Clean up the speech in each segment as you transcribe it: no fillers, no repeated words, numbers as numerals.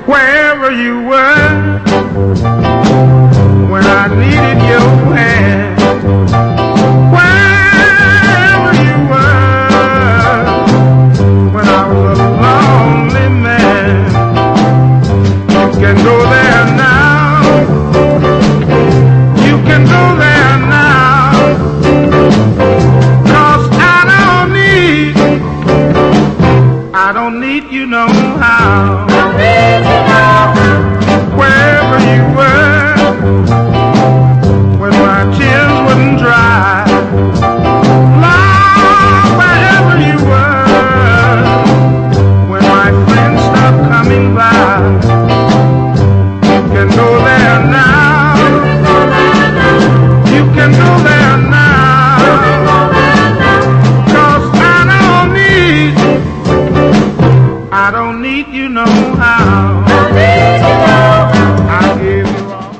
wherever you were, when I needed your hand, wherever you were, when I was a lonely man. You can go there now, you can go there now, 'cause I don't need you no how. Wherever you were, when my tears wouldn't dry, Lord, wherever you were, when my friends stopped coming by, you can go there now, you can go there now, 'cause I don't need you no how. I give you all.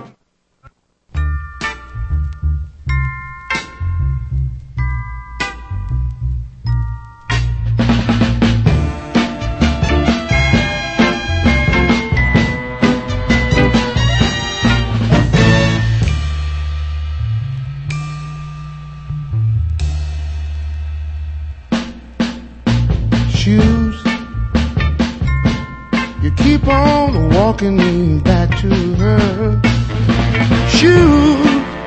Shoes, you keep on walking me back to her. Shoes,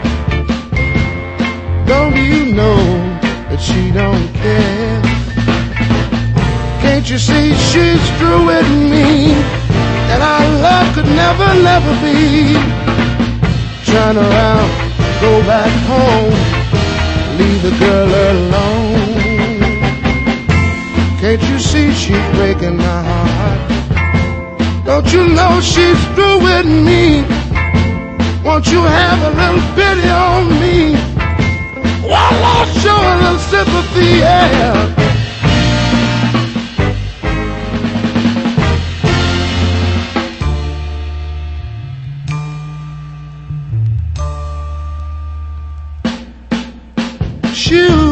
don't you know that she don't care? Can't you see she's through with me, and our love could never, never be? Turn around, go back home, leave the girl alone. Can't you see she's breaking my heart? Don't you know she's through with me? Won't you have a little pity on me? Why not show a little sympathy, yeah? Shoot.